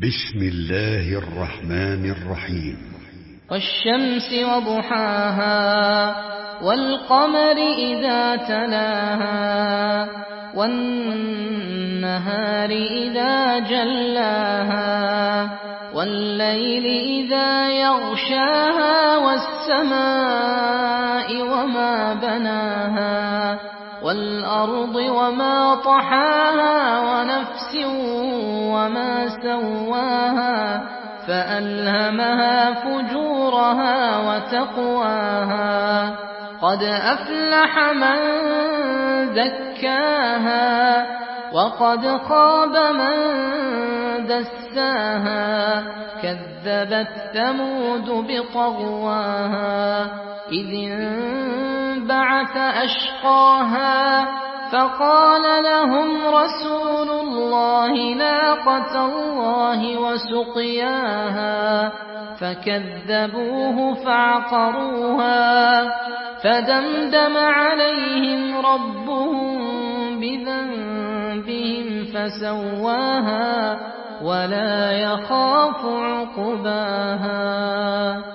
بسم الله الرحمن الرحيم. والشمس وضحاها والقمر إذا تلاها والنهار إذا جلاها والليل إذا يغشاها والسماء وما بناها والأرض وما طحاها ونفس وما سواها فألهمها فجورها وتقواها قد أفلح من زكاها وقد خاب من دساها كذبت ثمود بطغواها إذ انبعث أشقاها فقال لهم رسول الله ناقة الله وسقياها فكذبوه فعقروها فدمدم عليهم ربهم بذنبهم فسواها ولا يخاف عقباها.